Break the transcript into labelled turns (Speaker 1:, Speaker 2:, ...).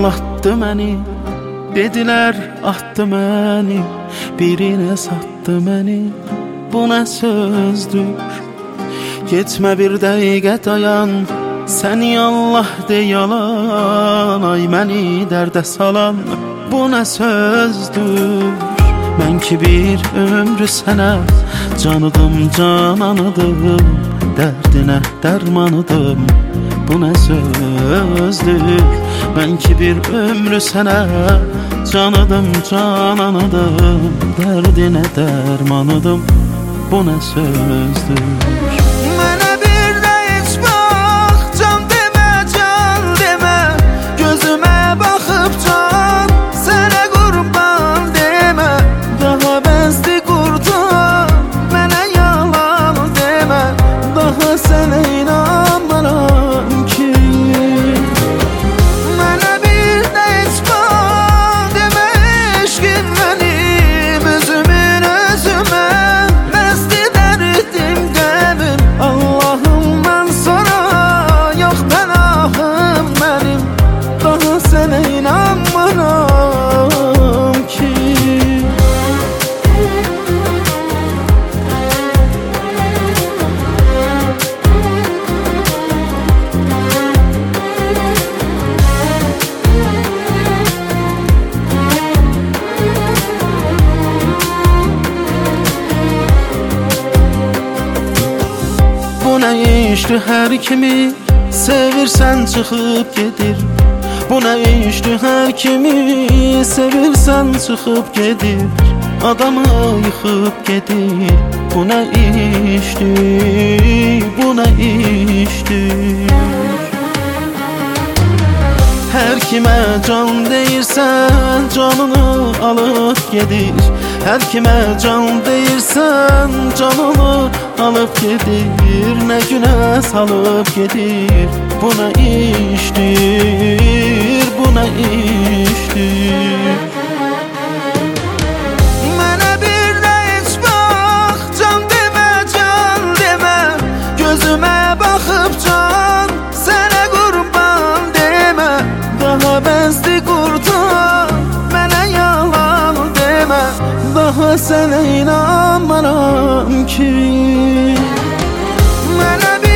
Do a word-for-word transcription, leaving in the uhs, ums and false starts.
Speaker 1: aldatdı məni. Dedilər atdı məni, birinə satdı məni. Bu nə sözdür? Getmə bir dəqiqə dayan, səni Allah de yalan. Ay məni dərdə salan, bu nə sözdür? Mən ki bir ömrü sənə canıdım, cananıdım, dərdinə dərmanıdım. Bu nə sözdür? Mən ki bir ömrü sənə canıdım, cananıdım, dərdinə dərmanıdım. Bu nə sözdür?
Speaker 2: Mənə bir də heç bax, can demə, can demə. Gözümə baxıb can, sənə qurban demə. Daha bəsdi qurtar, mənə yalan demə. Daha sənə inanmaram ki. Mənə bir də heç bax, demə eşqin mənim, özümün özümə. Bəsdi dərdim qəmim, Allahım mən sana, yox pənahım mənim. Daha sənə inanmaram ki.
Speaker 1: Bu nə işdir, hər kimi sevirsən çıxıb gedir. Bu nə işdir, hər kimi sevirsən çıxıb gedir. Adamı yıxıb gedir. Bu nə işdir, bu nə işdir? Hər kimə can deyirsən, canını alıb gedir. Hər kimə can deyirsən, canını alıb gedir. Nə günə salıb gedir. Bu nə işdir, bu nə işdir?
Speaker 2: Mənə bir də heç bax, can demə, can demə. Gözümə baxıb can, sənə qurban demə. Daha bəsdi qurtar, mənə yalan demə. Daha sənə inanmaram ki. Mənə bir